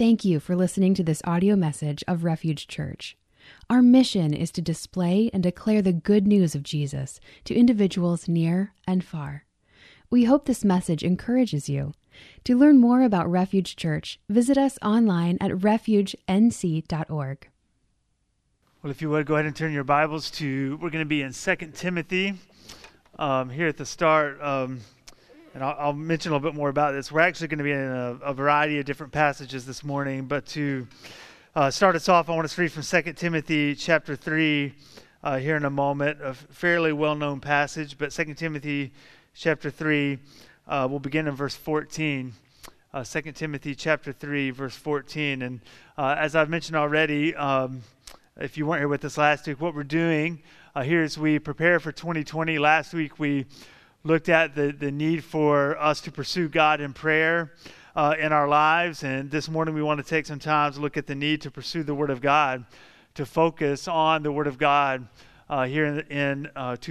Thank you for listening to this audio message of Refuge Church. Our mission is to display and declare the good news of Jesus to individuals near and far. We hope this message encourages you. To learn more about Refuge Church, visit us online at refugenc.org. Well, if you would, go ahead and turn your Bibles to, we're going to be in 2 Timothy here at the start. And I'll mention a little bit more about this. We're actually going to be in a variety of different passages this morning. But to start us off, I want to read from 2 Timothy chapter 3 here in a moment. A fairly well-known passage, but 2 Timothy chapter 3, we'll begin in verse 14. 2 Timothy chapter 3, verse 14. And as I've mentioned already, if you weren't here with us last week, what we're doing here as we prepare for 2020. Last week we looked at the need for us to pursue God in prayer in our lives. And this morning we want to take some time to look at the need to pursue the Word of God, to focus on the Word of God here in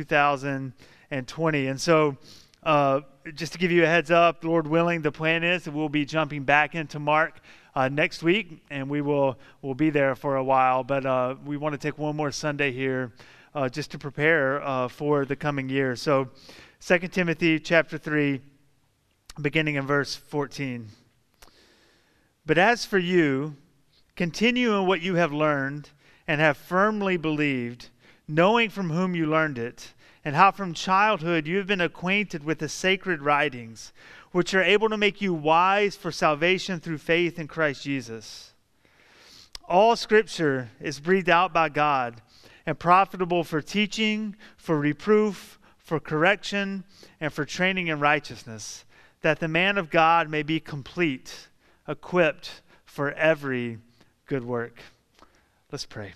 2020. And so just to give you a heads up, Lord willing, the plan is that we'll be jumping back into Mark next week, and we'll be there for a while. But we want to take one more Sunday here just to prepare for the coming year. So 2 Timothy chapter 3, beginning in verse 14. But as for you, continue in what you have learned and have firmly believed, knowing from whom you learned it, and how from childhood you have been acquainted with the sacred writings, which are able to make you wise for salvation through faith in Christ Jesus. All Scripture is breathed out by God and profitable for teaching, for reproof, for correction, and for training in righteousness, that the man of God may be complete, equipped for every good work. Let's pray.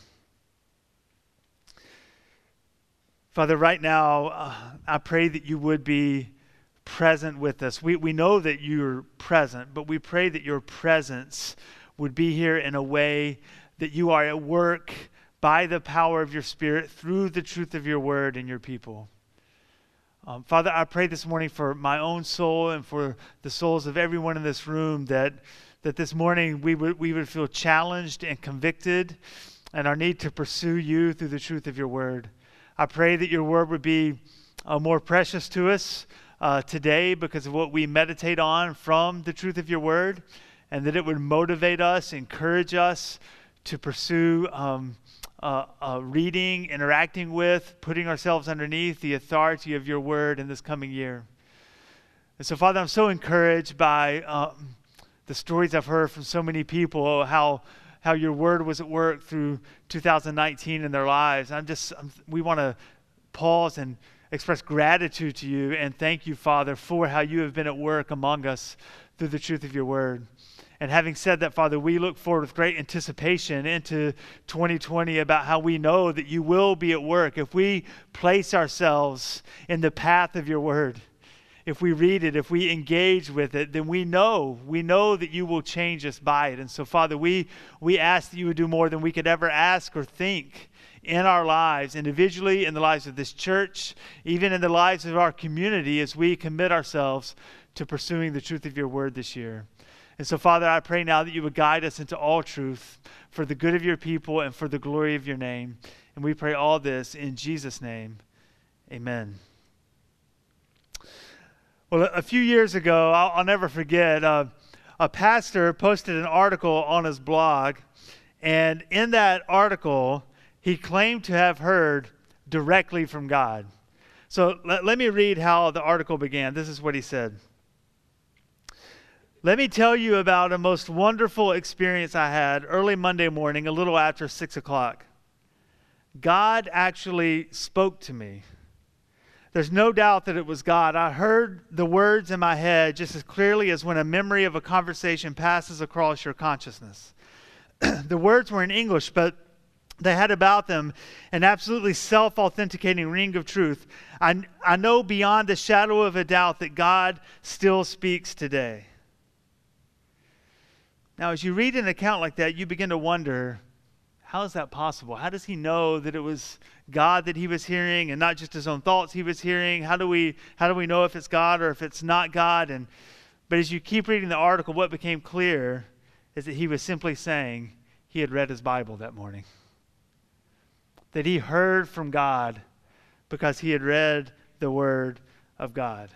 Father, right now, I pray that you would be present with us. We know that you're present, but we pray that your presence would be here in a way that you are at work by the power of your Spirit through the truth of your word and your people. Father, I pray this morning for my own soul and for the souls of everyone in this room that this morning we would feel challenged and convicted and our need to pursue you through the truth of your word. I pray that your word would be more precious to us today because of what we meditate on from the truth of your word, and that it would motivate us, encourage us to pursue reading, interacting with, putting ourselves underneath the authority of your word in this coming year. And so, Father, I'm so encouraged by the stories I've heard from so many people, how your word was at work through 2019 in their lives. We want to pause and express gratitude to you and thank you, Father, for how you have been at work among us through the truth of your word. And having said that, Father, we look forward with great anticipation into 2020 about how we know that you will be at work if we place ourselves in the path of your word. If we read it, if we engage with it, then we know that you will change us by it. And so, Father, we ask that you would do more than we could ever ask or think in our lives, individually, in the lives of this church, even in the lives of our community as we commit ourselves to pursuing the truth of your word this year. And so, Father, I pray now that you would guide us into all truth for the good of your people and for the glory of your name. And we pray all this in Jesus' name. Amen. Well, a few years ago, I'll never forget, a pastor posted an article on his blog. And in that article, he claimed to have heard directly from God. So let me read how the article began. This is what he said. Let me tell you about a most wonderful experience I had early Monday morning, a little after 6 o'clock. God actually spoke to me. There's no doubt that it was God. I heard the words in my head just as clearly as when a memory of a conversation passes across your consciousness. The words were in English, but they had about them an absolutely self-authenticating ring of truth. I know beyond the shadow of a doubt that God still speaks today. Now, as you read an account like that, you begin to wonder, how is that possible? How does he know that it was God that he was hearing and not just his own thoughts he was hearing? How do we know if it's God or if it's not God? But as you keep reading the article, what became clear is that he was simply saying he had read his Bible that morning. That he heard from God because he had read the Word of God.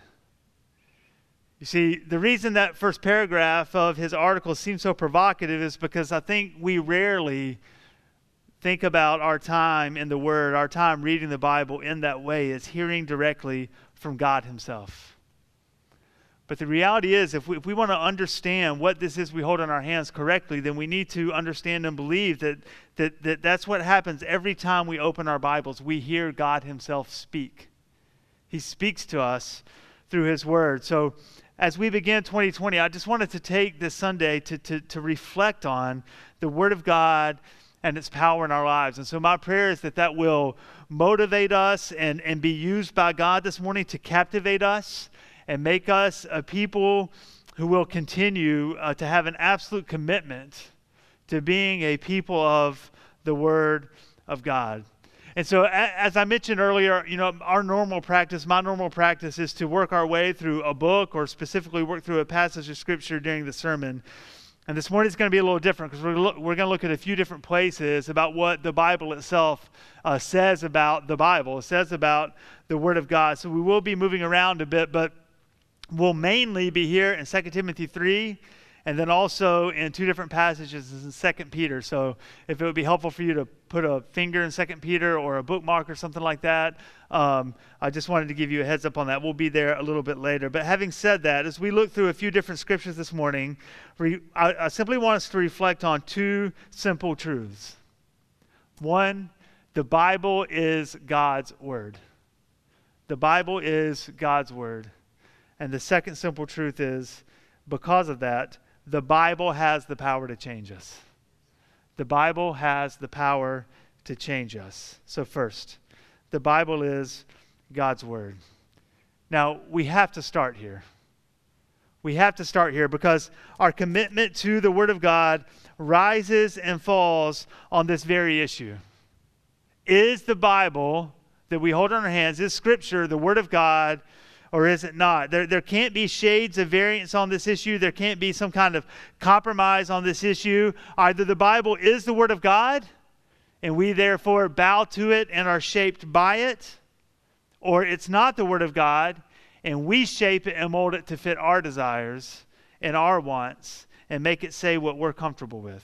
You see, the reason that first paragraph of his article seems so provocative is because I think we rarely think about our time in the Word, our time reading the Bible in that way, as hearing directly from God himself. But the reality is, if we want to understand what this is we hold in our hands correctly, then we need to understand and believe that's what happens every time we open our Bibles. We hear God himself speak. He speaks to us through his Word. So as we begin 2020, I just wanted to take this Sunday to reflect on the Word of God and its power in our lives. And so my prayer is that will motivate us and be used by God this morning to captivate us and make us a people who will continue to have an absolute commitment to being a people of the Word of God. And so, as I mentioned earlier, my normal practice is to work our way through a book or specifically work through a passage of Scripture during the sermon. And this morning is going to be a little different because we're going to look at a few different places about what the Bible itself says about the Bible. It says about the Word of God. So we will be moving around a bit, but we'll mainly be here in 2 Timothy 3, and then also in two different passages in 2 Peter. So if it would be helpful for you to put a finger in 2 Peter or a bookmark or something like that, I just wanted to give you a heads up on that. We'll be there a little bit later. But having said that, as we look through a few different scriptures this morning, I simply want us to reflect on two simple truths. One, the Bible is God's Word. The Bible is God's Word. And the second simple truth is, because of that, the Bible has the power to change us. The Bible has the power to change us. So first, the Bible is God's Word. Now, we have to start here. We have to start here because our commitment to the Word of God rises and falls on this very issue. Is the Bible that we hold in our hands, is Scripture the Word of God, or is it not? There can't be shades of variance on this issue. There can't be some kind of compromise on this issue. Either the Bible is the Word of God, and we therefore bow to it and are shaped by it, or it's not the Word of God, and we shape it and mold it to fit our desires and our wants and make it say what we're comfortable with.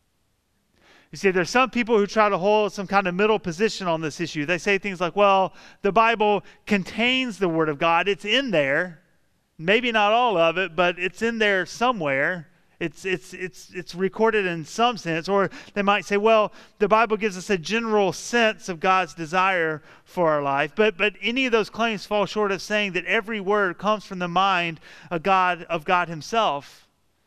You see, there's some people who try to hold some kind of middle position on this issue. They say things like, well, the Bible contains the Word of God. It's in there. Maybe not all of it, but it's in there somewhere. It's recorded in some sense. Or they might say, well, the Bible gives us a general sense of God's desire for our life. But any of those claims fall short of saying that every word comes from the mind of God himself.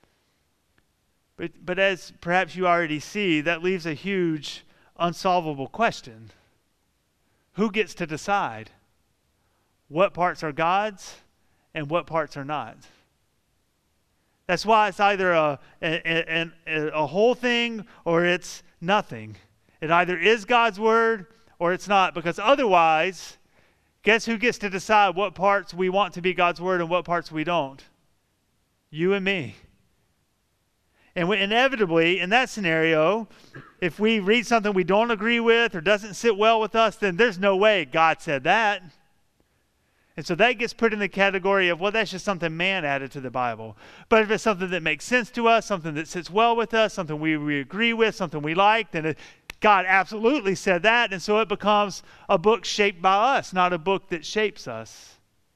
But as perhaps you already see, that leaves a huge unsolvable question. Who gets to decide what parts are God's and what parts are not? That's why it's either a whole thing or it's nothing. It either is God's Word or it's not, because otherwise, guess who gets to decide what parts we want to be God's Word and what parts we don't? You and me. And inevitably, in that scenario, if we read something we don't agree with or doesn't sit well with us, then there's no way God said that. And so that gets put in the category of, well, that's just something man added to the Bible. But if it's something that makes sense to us, something that sits well with us, something we agree with, something we like, then God absolutely said that. And so it becomes a book shaped by us, not a book that shapes us.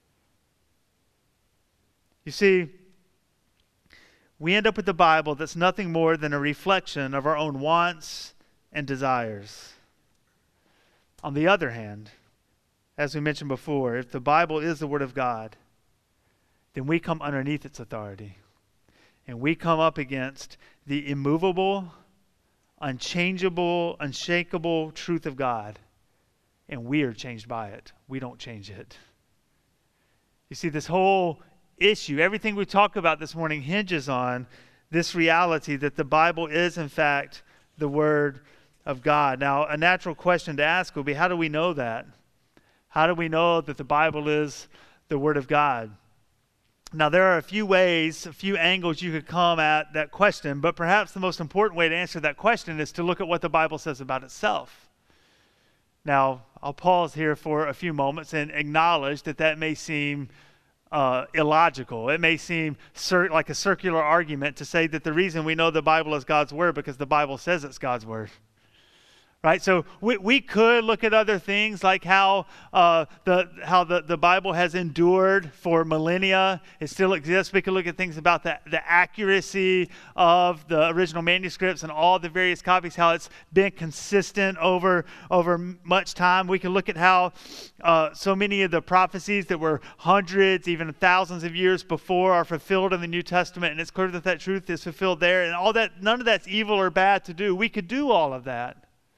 You see, we end up with the Bible that's nothing more than a reflection of our own wants and desires. On the other hand, as we mentioned before, if the Bible is the Word of God, then we come underneath its authority. And we come up against the immovable, unchangeable, unshakable truth of God. And we are changed by it. We don't change it. You see, this whole issue, everything we talk about this morning hinges on this reality that the Bible is, in fact, the Word of God. Now, a natural question to ask would be, how do we know that? How do we know that the Bible is the Word of God? Now, there are a few ways, a few angles you could come at that question, but perhaps the most important way to answer that question is to look at what the Bible says about itself. Now, I'll pause here for a few moments and acknowledge that that may seem illogical. It may seem like a circular argument to say that the reason we know the Bible is God's word because the Bible says it's God's word. Right, so we could look at other things like how the Bible has endured for millennia. It still exists. We could look at things about the accuracy of the original manuscripts and all the various copies, how it's been consistent over much time. We can look at how so many of the prophecies that were hundreds, even thousands of years before are fulfilled in the New Testament, and it's clear that that truth is fulfilled there. And all that, none of that's evil or bad to do. We could do all of that.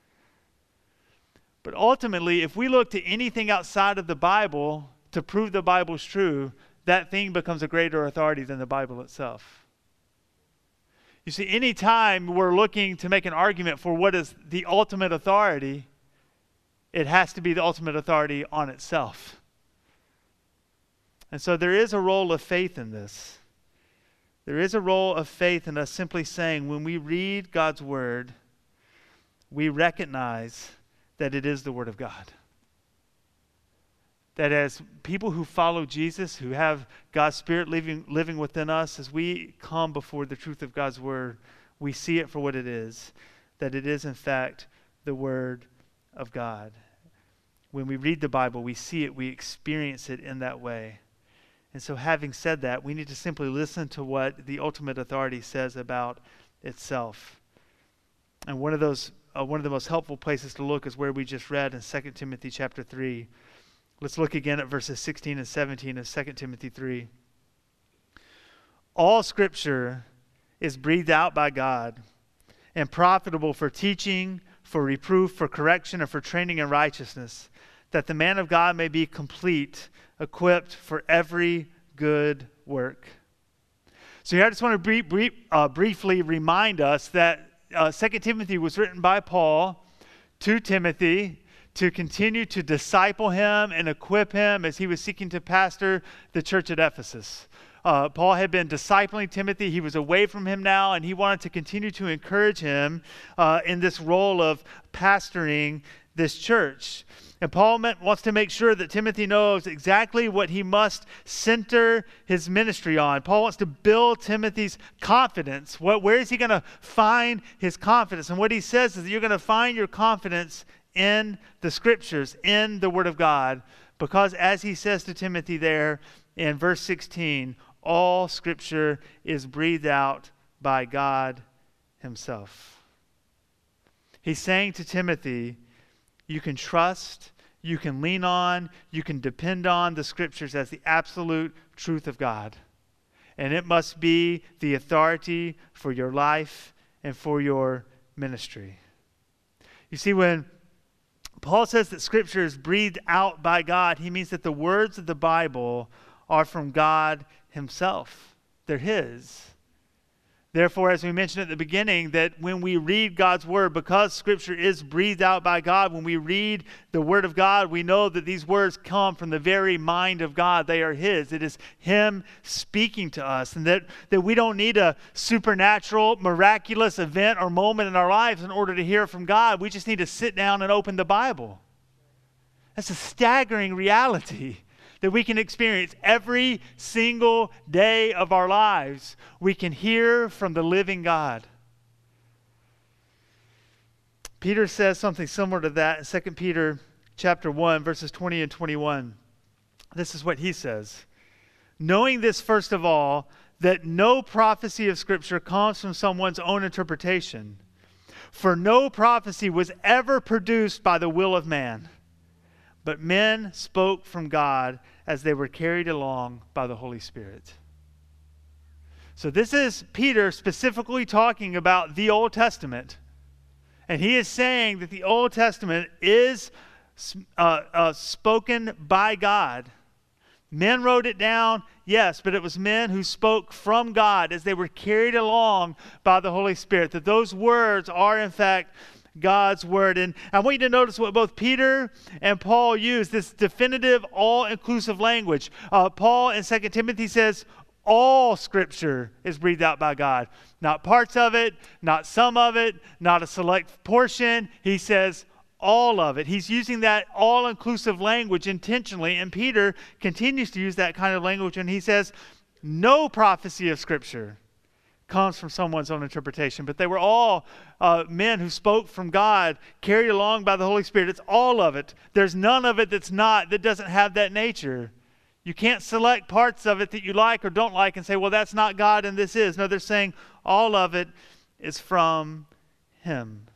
But ultimately, if we look to anything outside of the Bible to prove the Bible's true, that thing becomes a greater authority than the Bible itself. You see, anytime we're looking to make an argument for what is the ultimate authority, it has to be the ultimate authority on itself. And so there is a role of faith in this. There is a role of faith in us simply saying, when we read God's word, we recognize that it is the word of God. That as people who follow Jesus, who have God's Spirit living within us, as we come before the truth of God's word, we see it for what it is, that it is in fact the word of God. When we read the Bible, we see it, we experience it in that way. And so having said that, we need to simply listen to what the ultimate authority says about itself. And one of the most helpful places to look is where we just read in 2 Timothy chapter 3. Let's look again at verses 16 and 17 of 2 Timothy 3. All Scripture is breathed out by God and profitable for teaching, for reproof, for correction, and for training in righteousness, that the man of God may be complete, equipped for every good work. So here I just want to briefly remind us that 2 Timothy was written by Paul to Timothy to continue to disciple him and equip him as he was seeking to pastor the church at Ephesus. Paul had been discipling Timothy. He was away from him now, and he wanted to continue to encourage him in this role of pastoring this church. And Paul wants to make sure that Timothy knows exactly what he must center his ministry on. Paul wants to build Timothy's confidence. Where is he going to find his confidence? And what he says is that you're going to find your confidence in the Scriptures, in the Word of God. Because as he says to Timothy there in verse 16, all Scripture is breathed out by God himself. He's saying to Timothy, you can trust, you can lean on, you can depend on the Scriptures as the absolute truth of God. And it must be the authority for your life and for your ministry. You see, when Paul says that Scripture is breathed out by God, he means that the words of the Bible are from God himself. They're his. Therefore, as we mentioned at the beginning, that when we read God's word, because Scripture is breathed out by God, when we read the word of God, we know that these words come from the very mind of God. They are his. It is him speaking to us, and that we don't need a supernatural, miraculous event or moment in our lives in order to hear from God. We just need to sit down and open the Bible. That's a staggering reality that we can experience every single day of our lives. We can hear from the living God. Peter says something similar to that in 2 Peter chapter 1, verses 20 and 21. This is what he says. Knowing this, first of all, that no prophecy of Scripture comes from someone's own interpretation. For no prophecy was ever produced by the will of man, but men spoke from God as they were carried along by the Holy Spirit. So this is Peter specifically talking about the Old Testament. And he is saying that the Old Testament is spoken by God. Men wrote it down, yes, but it was men who spoke from God as they were carried along by the Holy Spirit. That those words are in fact God's word. And I want you to notice what both Peter and Paul use, this definitive, all-inclusive language. Paul in 2 Timothy says, all Scripture is breathed out by God. Not parts of it, not some of it, not a select portion. He says all of it. He's using that all-inclusive language intentionally, and Peter continues to use that kind of language, and he says no prophecy of Scripture comes from someone's own interpretation, but they were all men who spoke from God, carried along by the Holy Spirit. It's all of it. There's none of it that doesn't have that nature. You can't select parts of it that you like or don't like and say, well, that's not God and this is. No, they're saying all of it is from Him.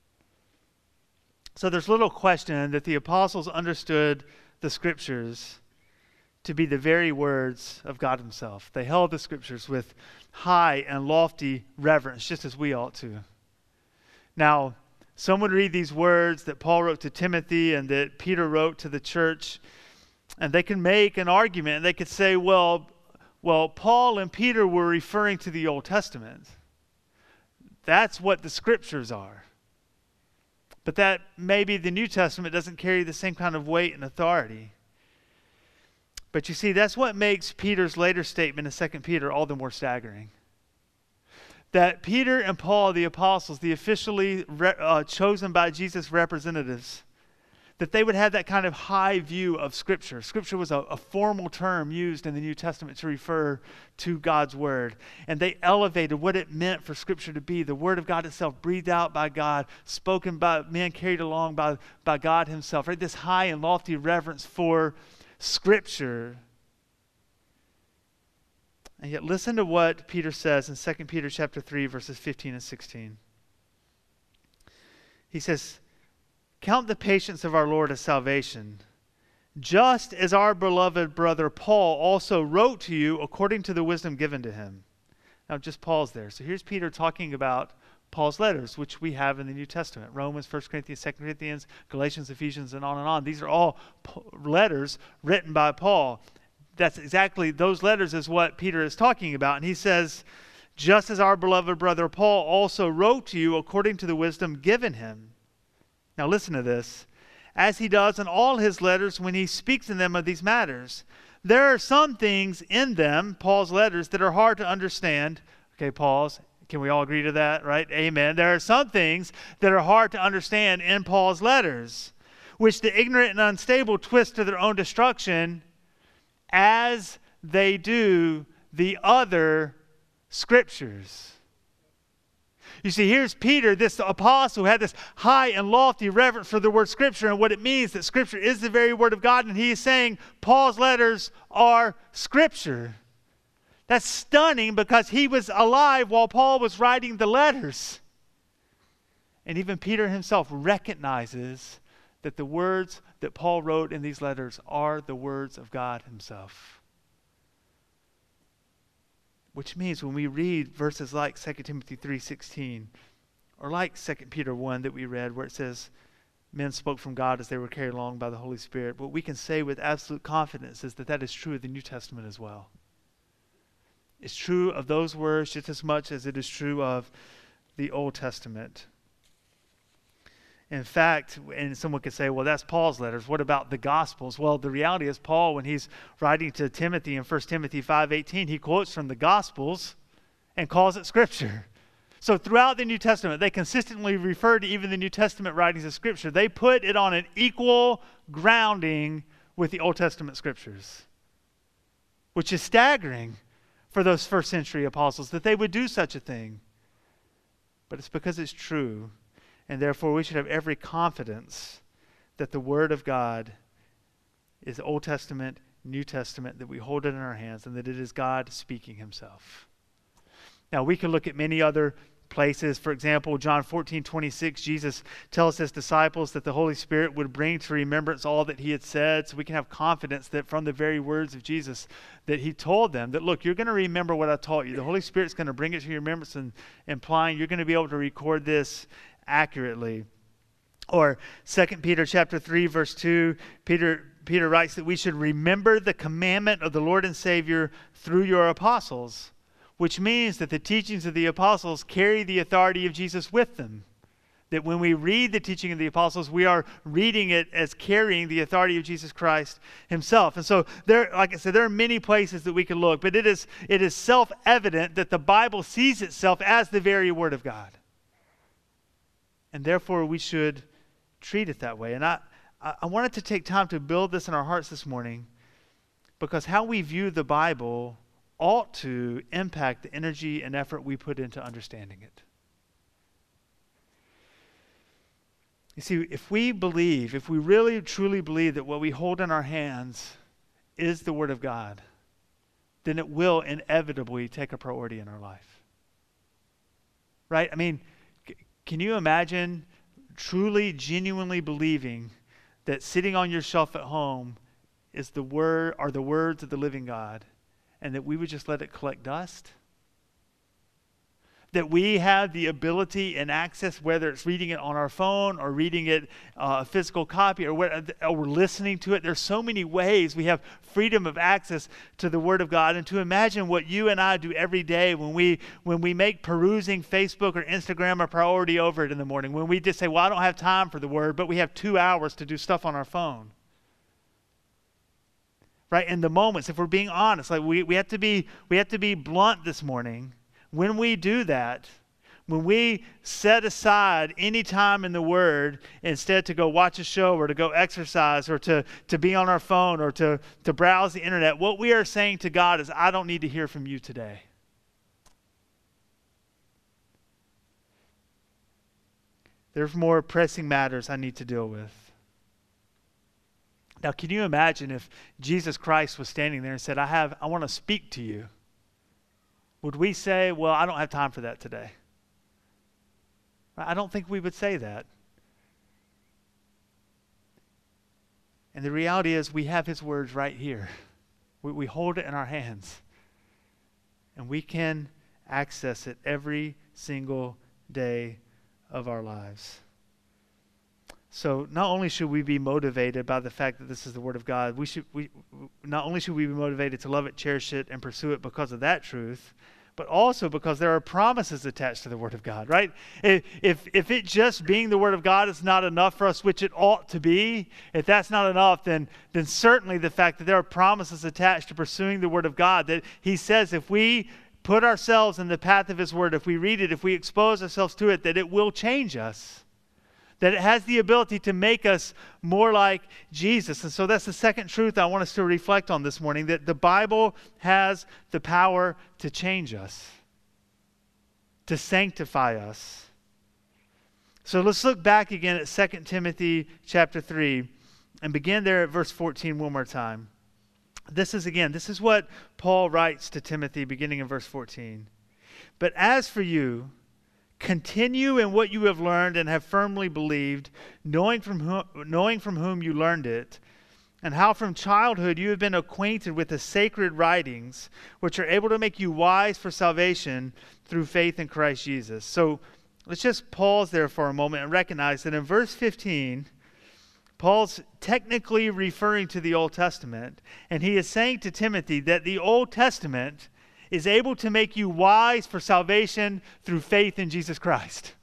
So there's little question that the apostles understood the Scriptures to be the very words of God Himself. They held the Scriptures with high and lofty reverence, just as we ought to. Now, some would read these words that Paul wrote to Timothy and that Peter wrote to the church, and they can make an argument. They could say, well, Paul and Peter were referring to the Old Testament. That's what the Scriptures are. But that maybe the New Testament doesn't carry the same kind of weight and authority. But you see, that's what makes Peter's later statement in 2 Peter all the more staggering. That Peter and Paul, the apostles, the officially chosen by Jesus representatives, that they would have that kind of high view of Scripture. Scripture was a formal term used in the New Testament to refer to God's Word. And they elevated what it meant for Scripture to be the Word of God itself, breathed out by God, spoken by men, carried along by God Himself. Right? This high and lofty reverence for Scripture. And yet listen to what Peter says in 2 Peter chapter 3, verses 15 and 16. He says, "Count the patience of our Lord as salvation, just as our beloved brother Paul also wrote to you according to the wisdom given to him." Now just pause there. So here's Peter talking about Paul's letters, which we have in the New Testament. Romans, 1 Corinthians, 2 Corinthians, Galatians, Ephesians, and on and on. These are all letters written by Paul. That's exactly, those letters is what Peter is talking about. And he says, just as our beloved brother Paul also wrote to you according to the wisdom given him. Now listen to this. As he does in all his letters when he speaks in them of these matters. There are some things in them, Paul's letters, that are hard to understand. Okay, pause. Can we all agree to that, right? Amen. There are some things that are hard to understand in Paul's letters, which the ignorant and unstable twist to their own destruction, as they do the other Scriptures. You see, here's Peter, this apostle, who had this high and lofty reverence for the word Scripture and what it means that Scripture is the very Word of God. And he is saying Paul's letters are Scripture. That's stunning because he was alive while Paul was writing the letters. And even Peter himself recognizes that the words that Paul wrote in these letters are the words of God Himself. Which means when we read verses like 2 Timothy 3:16, or like 2 Peter 1 that we read, where it says, men spoke from God as they were carried along by the Holy Spirit, what we can say with absolute confidence is that that is true of the New Testament as well. It's true of those words just as much as it is true of the Old Testament. In fact, and someone could say, well, that's Paul's letters. What about the Gospels? Well, the reality is Paul, when he's writing to Timothy in 1 Timothy 5:18, he quotes from the Gospels and calls it Scripture. So throughout the New Testament, they consistently refer to even the New Testament writings as Scripture. They put it on an equal grounding with the Old Testament Scriptures, which is staggering for those first century apostles that they would do such a thing. But it's because it's true. And therefore, we should have every confidence that the Word of God is Old Testament, New Testament, that we hold it in our hands, and that it is God speaking Himself. Now, we can look at many other places. For example, John 14:26, Jesus tells His disciples that the Holy Spirit would bring to remembrance all that He had said. So we can have confidence that from the very words of Jesus, that He told them that, look, you're going to remember what I taught you. The Holy Spirit's going to bring it to your remembrance, and implying you're going to be able to record this accurately. Or 2 Peter chapter 3, verse 2, Peter writes that we should remember the commandment of the Lord and Savior through your apostles, which means that the teachings of the apostles carry the authority of Jesus with them. That when we read the teaching of the apostles, we are reading it as carrying the authority of Jesus Christ himself. And so there, like I said, there are many places that we can look, but it is self-evident that the Bible sees itself as the very Word of God. And therefore we should treat it that way. And I wanted to take time to build this in our hearts this morning, because how we view the Bible ought to impact the energy and effort we put into understanding it. You see, if we really truly believe that what we hold in our hands is the Word of God, then it will inevitably take a priority in our life. Right? I mean, can you imagine truly, genuinely believing that sitting on your shelf at home is the words of the living God, and that we would just let it collect dust? That we have the ability and access, whether it's reading it on our phone or reading it a physical copy or we're listening to it. There's so many ways we have freedom of access to the Word of God. And to imagine what you and I do every day when we make perusing Facebook or Instagram a priority over it in the morning, when we just say, well, I don't have time for the Word, but we have 2 hours to do stuff on our phone. Right? In the moments, if we're being honest, like we have to be blunt this morning. When we do that, when we set aside any time in the Word instead to go watch a show or to go exercise or to be on our phone or to browse the internet, what we are saying to God is, I don't need to hear from you today. There's more pressing matters I need to deal with. Now, can you imagine if Jesus Christ was standing there and said, I want to speak to you? Would we say, well, I don't have time for that today? I don't think we would say that. And the reality is we have his words right here. We hold it in our hands. And we can access it every single day of our lives. So not only should we be motivated by the fact that this is the Word of God, not only should we be motivated to love it, cherish it, and pursue it because of that truth, but also because there are promises attached to the Word of God, right? If it just being the Word of God is not enough for us, which it ought to be, if that's not enough, then certainly the fact that there are promises attached to pursuing the Word of God, that he says if we put ourselves in the path of his Word, if we read it, if we expose ourselves to it, that it will change us. That it has the ability to make us more like Jesus. And so that's the second truth I want us to reflect on this morning, that the Bible has the power to change us, to sanctify us. So let's look back again at 2 Timothy chapter 3 and begin there at verse 14 one more time. This is what Paul writes to Timothy beginning in verse 14. But as for you, continue in what you have learned and have firmly believed, knowing from whom you learned it, and how from childhood you have been acquainted with the sacred writings, which are able to make you wise for salvation through faith in Christ Jesus. So let's just pause there for a moment and recognize that in verse 15, Paul's technically referring to the Old Testament, and he is saying to Timothy that the Old Testament is able to make you wise for salvation through faith in Jesus Christ.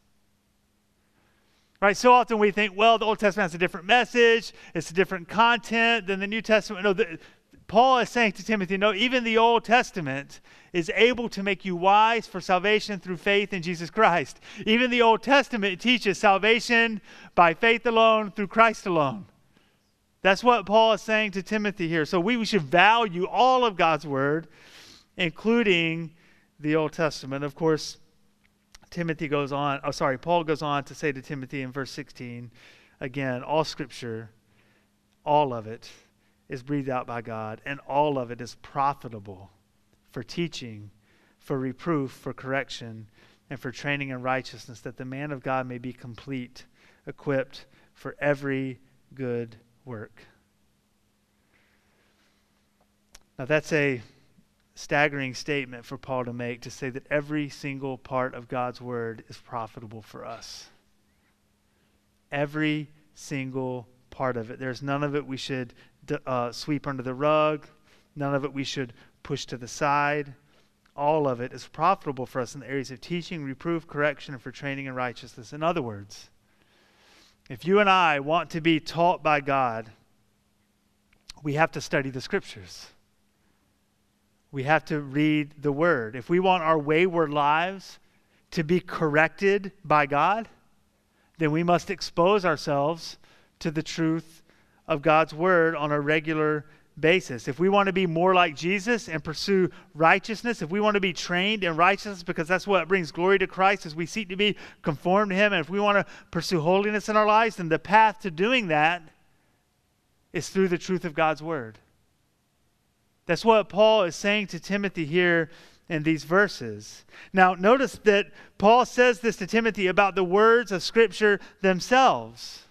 Right? So often we think, well, the Old Testament has a different message, it's a different content than the New Testament. No, Paul is saying to Timothy, no, even the Old Testament is able to make you wise for salvation through faith in Jesus Christ. Even the Old Testament teaches salvation by faith alone, through Christ alone. That's what Paul is saying to Timothy here. So we should value all of God's Word, including the Old Testament. Of course, Paul goes on to say to Timothy in verse 16, again, all Scripture, all of it is breathed out by God, and all of it is profitable for teaching, for reproof, for correction, and for training in righteousness, that the man of God may be complete, equipped for every good work. Now that's a staggering statement for Paul to make, to say that every single part of God's Word is profitable for us. Every single part of it. There's none of it we should sweep under the rug. None of it we should push to the side. All of it is profitable for us in the areas of teaching, reproof, correction, and for training in righteousness. In other words, If you and I want to be taught by God, we have to study the Scriptures. We have to read the Word. If we want our wayward lives to be corrected by God, then we must expose ourselves to the truth of God's Word on a regular basis. If we want to be more like Jesus and pursue righteousness, if we want to be trained in righteousness, because that's what brings glory to Christ as we seek to be conformed to Him, and if we want to pursue holiness in our lives, then the path to doing that is through the truth of God's Word. That's what Paul is saying to Timothy here in these verses. Now, notice that Paul says this to Timothy about the words of Scripture themselves.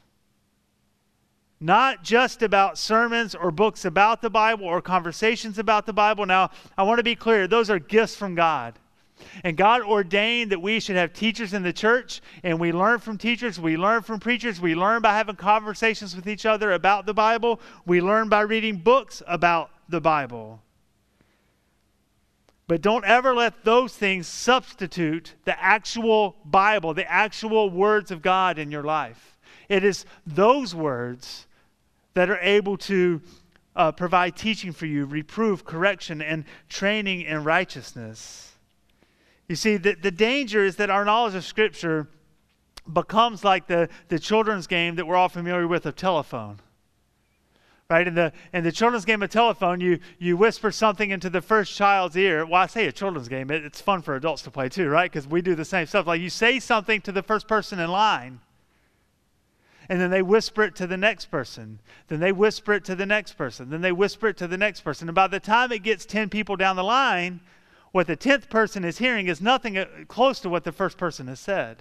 Not just about sermons or books about the Bible or conversations about the Bible. Now, I want to be clear, those are gifts from God. And God ordained that we should have teachers in the church, and we learn from teachers, we learn from preachers, we learn by having conversations with each other about the Bible, we learn by reading books about the Bible. But don't ever let those things substitute the actual Bible, the actual words of God in your life. It is those words that are able to provide teaching for you, reproof, correction, and training in righteousness. You see, the danger is that our knowledge of Scripture becomes like the children's game that we're all familiar with of telephone. Right? In the children's game of telephone, you whisper something into the first child's ear. Well, I say a children's game. It's fun for adults to play too, right? Because we do the same stuff. Like you say something to the first person in line, and then they whisper it to the next person. Then they whisper it to the next person. Then they whisper it to the next person. And by the time it gets 10 people down the line, what the 10th person is hearing is nothing close to what the first person has said.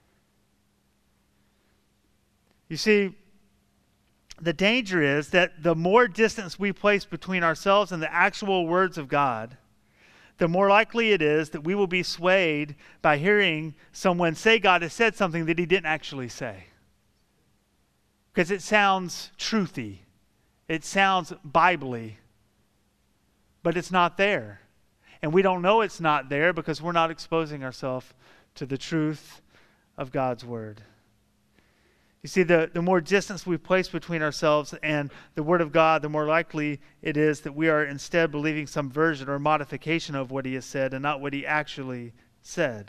You see, the danger is that the more distance we place between ourselves and the actual words of God, the more likely it is that we will be swayed by hearing someone say God has said something that He didn't actually say. Because it sounds truthy. It sounds Bible-y. But it's not there. And we don't know it's not there because we're not exposing ourselves to the truth of God's Word. You see, the more distance we place between ourselves and the Word of God, the more likely it is that we are instead believing some version or modification of what He has said and not what He actually said.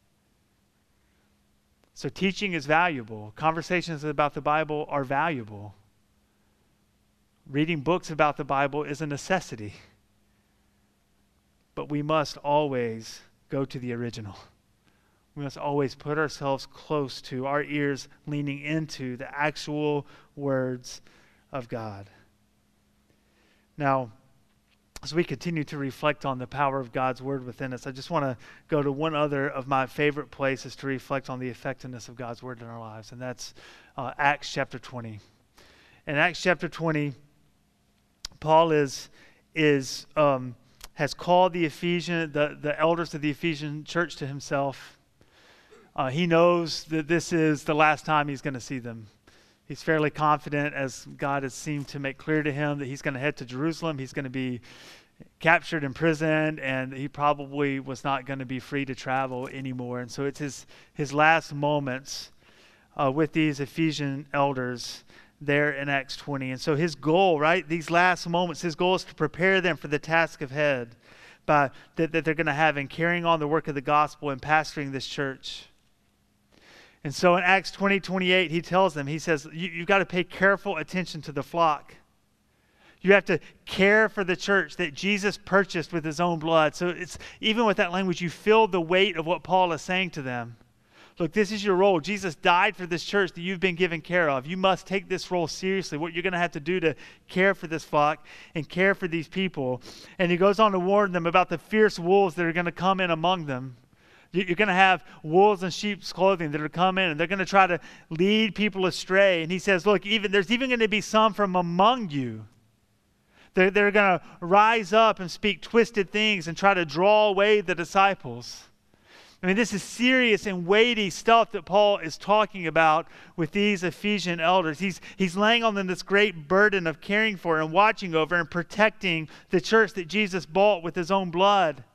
So teaching is valuable. Conversations about the Bible are valuable. Reading books about the Bible is a necessity. But we must always go to the original. We must always put ourselves close to, our ears leaning into the actual words of God. Now, as we continue to reflect on the power of God's Word within us, I just want to go to one other of my favorite places to reflect on the effectiveness of God's Word in our lives, and that's Acts chapter 20. In Acts chapter 20, Paul has called the elders of the Ephesian church to himself. He knows that this is the last time he's going to see them. He's fairly confident, as God has seemed to make clear to him, that he's going to head to Jerusalem. He's going to be captured, imprisoned, and he probably was not going to be free to travel anymore. And so it's his last moments with these Ephesian elders there in Acts 20. And so his goal, right, these last moments, his goal is to prepare them for the task ahead that they're going to have in carrying on the work of the gospel and pastoring this church. And so in Acts 20:28, he tells them, he says, you've got to pay careful attention to the flock. You have to care for the church that Jesus purchased with his own blood. So it's even with that language, you feel the weight of what Paul is saying to them. Look, this is your role. Jesus died for this church that you've been given care of. You must take this role seriously, what you're going to have to do to care for this flock and care for these people. And he goes on to warn them about the fierce wolves that are going to come in among them. You're going to have wolves in sheep's clothing that are come in, and they're going to try to lead people astray. And he says, look, there's even going to be some from among you. They're going to rise up and speak twisted things and try to draw away the disciples. I mean, this is serious and weighty stuff that Paul is talking about with these Ephesian elders. He's laying on them this great burden of caring for and watching over and protecting the church that Jesus bought with his own blood.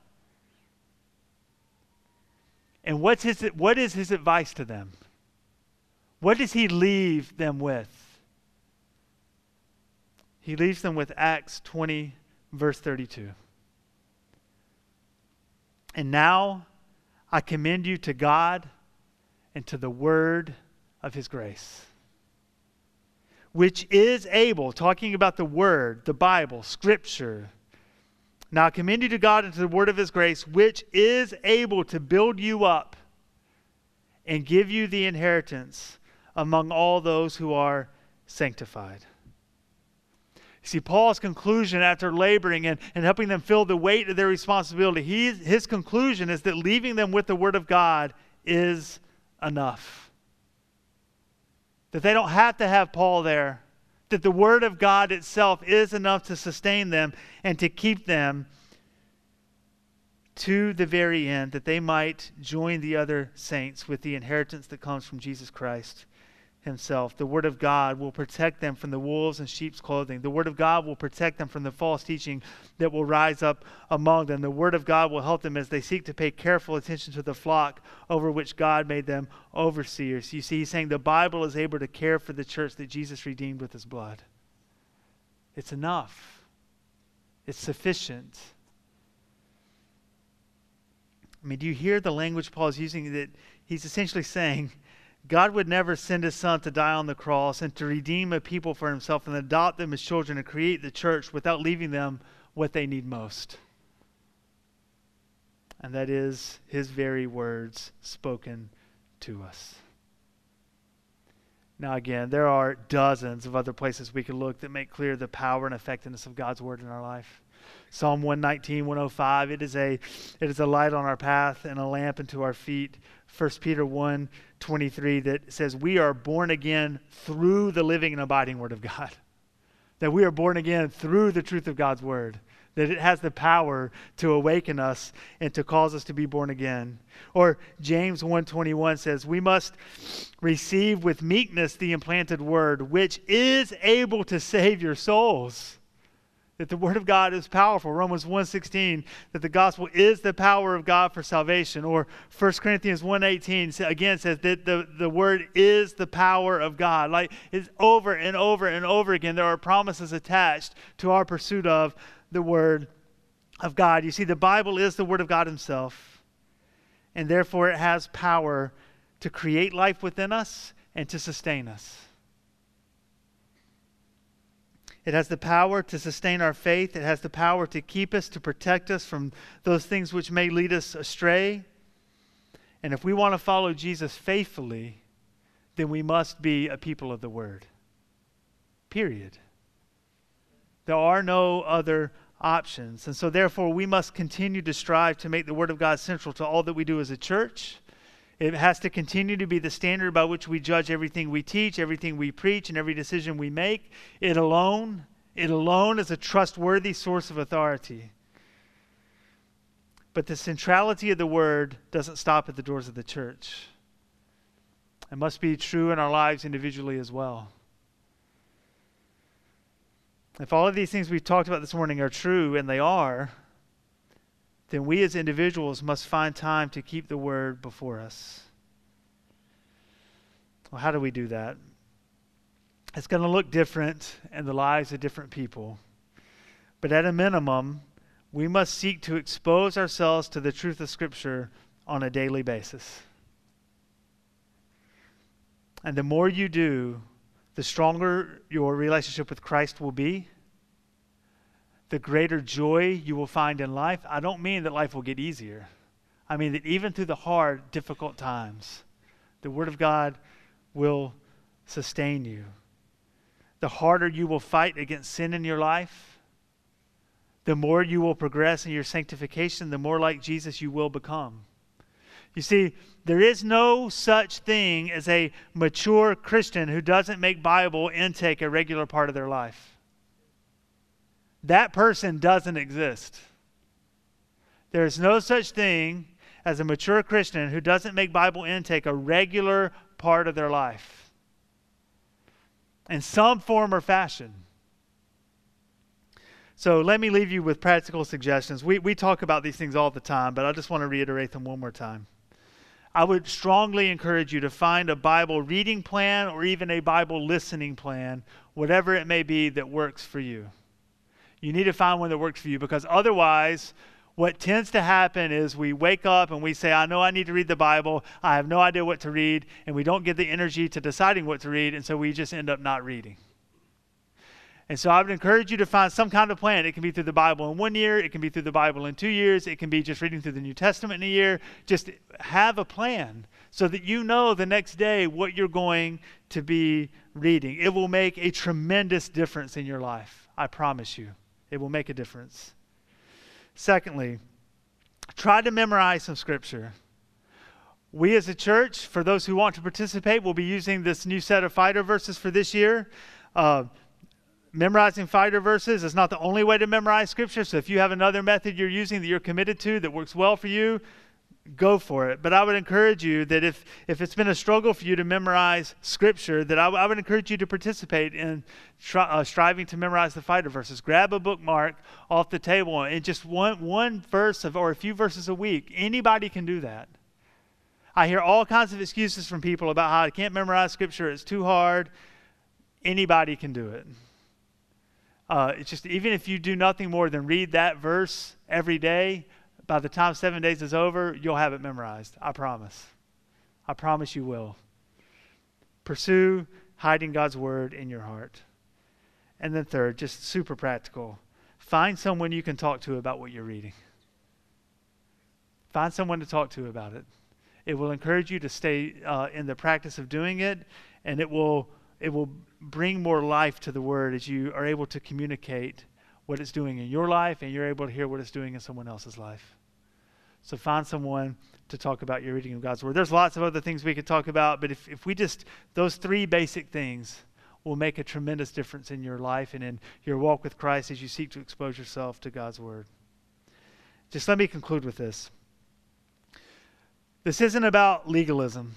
And what is his advice to them? What does he leave them with? He leaves them with Acts 20, verse 32. And now I commend you to God and to the word of his grace, which is able, talking about the word, the Bible, Scripture. Now I commend you to God and to the word of his grace, which is able to build you up and give you the inheritance among all those who are sanctified. See, Paul's conclusion after laboring and helping them feel the weight of their responsibility, his conclusion is that leaving them with the word of God is enough. That they don't have to have Paul there. That the word of God itself is enough to sustain them and to keep them to the very end, that they might join the other saints with the inheritance that comes from Jesus Christ himself. The word of God will protect them from the wolves in sheep's clothing. The word of God will protect them from the false teaching that will rise up among them. The word of God will help them as they seek to pay careful attention to the flock over which God made them overseers. You see, he's saying the Bible is able to care for the church that Jesus redeemed with his blood. It's enough. It's sufficient. I mean, do you hear the language Paul is using? That he's essentially saying God would never send his son to die on the cross and to redeem a people for himself and adopt them as children and create the church without leaving them what they need most. And that is his very words spoken to us. Now again, there are dozens of other places we could look that make clear the power and effectiveness of God's word in our life. Psalm 119, 105, it is a light on our path and a lamp unto our feet. 1 Peter 1, 23, that says we are born again through the living and abiding word of God. That we are born again through the truth of God's word. That it has the power to awaken us and to cause us to be born again. Or James 1:21 says, we must receive with meekness the implanted word, which is able to save your souls. That the word of God is powerful. Romans 1:16, that the gospel is the power of God for salvation. Or 1 Corinthians 1:18 again says that the word is the power of God. Like it's over and over and over again. There are promises attached to our pursuit of the word of God. You see, the Bible is the word of God himself. And therefore it has power to create life within us and to sustain us. It has the power to sustain our faith. It has the power to keep us, to protect us from those things which may lead us astray. And if we want to follow Jesus faithfully, then we must be a people of the word. Period. There are no other options. And so therefore we must continue to strive to make the word of God central to all that we do as a church. It has to continue to be the standard by which we judge everything we teach, everything we preach, and every decision we make. It alone is a trustworthy source of authority. But the centrality of the word doesn't stop at the doors of the church. It must be true in our lives individually as well. If all of these things we've talked about this morning are true, and they are, then we as individuals must find time to keep the word before us. Well, how do we do that? It's going to look different in the lives of different people. But at a minimum, we must seek to expose ourselves to the truth of Scripture on a daily basis. And the more you do, the stronger your relationship with Christ will be. The greater joy you will find in life. I don't mean that life will get easier. I mean that even through the hard, difficult times, the Word of God will sustain you. The harder you will fight against sin in your life, the more you will progress in your sanctification, the more like Jesus you will become. You see, there is no such thing as a mature Christian who doesn't make Bible intake a regular part of their life. That person doesn't exist. There is no such thing as a mature Christian who doesn't make Bible intake a regular part of their life in some form or fashion. So let me leave you with practical suggestions. We talk about these things all the time, but I just want to reiterate them one more time. I would strongly encourage you to find a Bible reading plan or even a Bible listening plan, whatever it may be that works for you. You need to find one that works for you, because otherwise, what tends to happen is we wake up and we say, I know I need to read the Bible. I have no idea what to read, and we don't get the energy to deciding what to read, and so we just end up not reading. And so I would encourage you to find some kind of plan. It can be through the Bible in 1 year. It can be through the Bible in 2 years. It can be just reading through the New Testament in a year. Just have a plan so that you know the next day what you're going to be reading. It will make a tremendous difference in your life. I promise you. It will make a difference. Secondly, try to memorize some scripture. We as a church, for those who want to participate, will be using this new set of fighter verses for this year. Memorizing fighter verses is not the only way to memorize scripture. So if you have another method you're using that you're committed to that works well for you, go for it. But I would encourage you that if it's been a struggle for you to memorize scripture, that I would encourage you to participate in striving to memorize the fighter verses. Grab a bookmark off the table and just one verse or a few verses a week. Anybody can do that. I hear all kinds of excuses from people about how I can't memorize scripture. It's too hard. Anybody can do it. It's just, even if you do nothing more than read that verse every day, by the time 7 days is over, you'll have it memorized. I promise. I promise you will. Pursue hiding God's word in your heart. And then third, just super practical. Find someone you can talk to about what you're reading. Find someone to talk to about it. It will encourage you to stay in the practice of doing it, and it will bring more life to the word as you are able to communicate what it's doing in your life, and you're able to hear what it's doing in someone else's life. So find someone to talk about your reading of God's word. There's lots of other things we could talk about, but if we just, those three basic things will make a tremendous difference in your life and in your walk with Christ as you seek to expose yourself to God's word. Just let me conclude with this. This isn't about legalism.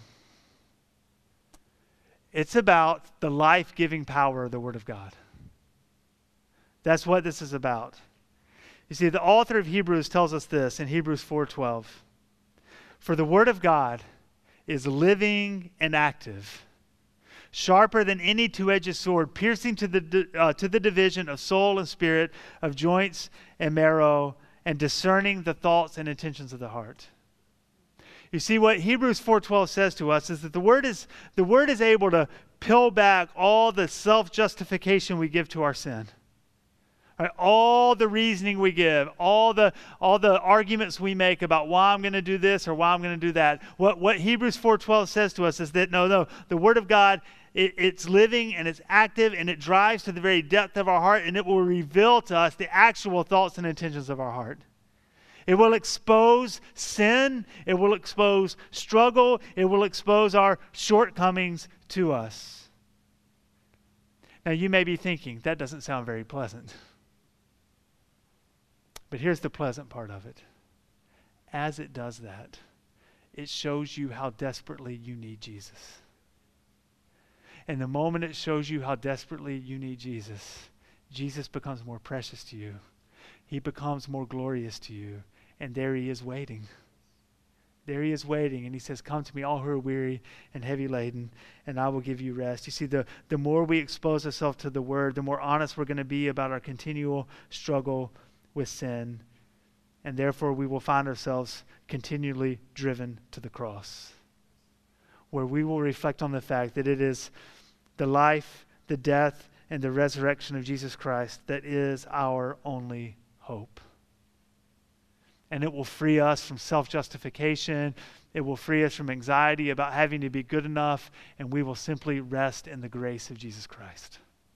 It's about the life-giving power of the Word of God. That's what this is about. You see, the author of Hebrews tells us this in Hebrews 4:12. For the Word of God is living and active, sharper than any two-edged sword, piercing to the division of soul and spirit, of joints and marrow, and discerning the thoughts and intentions of the heart. You see, what Hebrews 4:12 says to us is that the word is able to peel back all the self-justification we give to our sin. Right? All the reasoning we give, all the arguments we make about why I'm going to do this or why I'm going to do that. What Hebrews 4:12 says to us is that no, the Word of God, it's living and it's active and it drives to the very depth of our heart, and it will reveal to us the actual thoughts and intentions of our heart. It will expose sin. It will expose struggle. It will expose our shortcomings to us. Now, you may be thinking, that doesn't sound very pleasant. But here's the pleasant part of it. As it does that, it shows you how desperately you need Jesus. And the moment it shows you how desperately you need Jesus, Jesus becomes more precious to you. He becomes more glorious to you. And there he is waiting. There he is waiting. And he says, come to me, all who are weary and heavy laden, and I will give you rest. You see, the more we expose ourselves to the word, the more honest we're going to be about our continual struggle with sin. And therefore, we will find ourselves continually driven to the cross, where we will reflect on the fact that it is the life, the death, and the resurrection of Jesus Christ that is our only hope. And it will free us from self-justification. It will free us from anxiety about having to be good enough, and we will simply rest in the grace of Jesus Christ.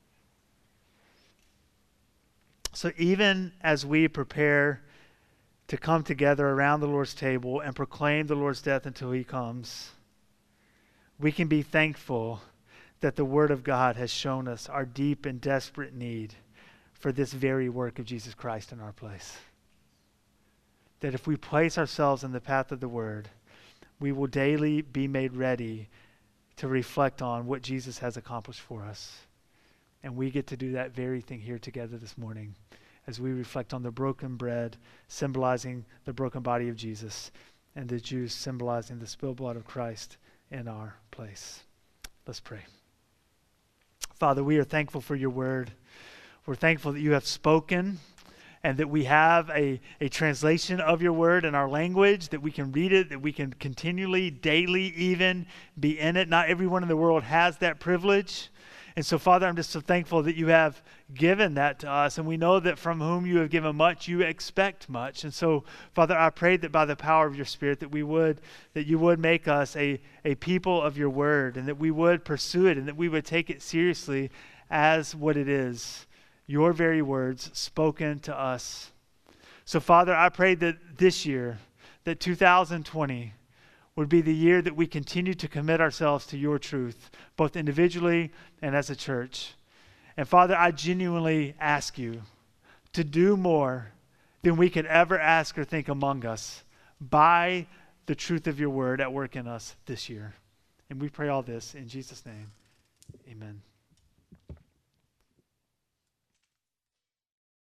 So even as we prepare to come together around the Lord's table and proclaim the Lord's death until he comes, we can be thankful that the Word of God has shown us our deep and desperate need for this very work of Jesus Christ in our place. That if we place ourselves in the path of the Word, we will daily be made ready to reflect on what Jesus has accomplished for us. And we get to do that very thing here together this morning as we reflect on the broken bread, symbolizing the broken body of Jesus, and the juice symbolizing the spilled blood of Christ in our place. Let's pray. Father, we are thankful for your word. We're thankful that you have spoken and that we have a translation of your word in our language, that we can read it, that we can continually, daily even be in it. Not everyone in the world has that privilege. And so, Father, I'm just so thankful that you have given that to us. And we know that from whom you have given much, you expect much. And so, Father, I pray that by the power of your Spirit that you would make us a people of your word, and that we would pursue it, and that we would take it seriously as what it is, your very words spoken to us. So, Father, I pray that this year, that 2020, would be the year that we continue to commit ourselves to your truth, both individually and as a church. And Father, I genuinely ask you to do more than we could ever ask or think among us by the truth of your word at work in us this year. And we pray all this in Jesus' name. Amen.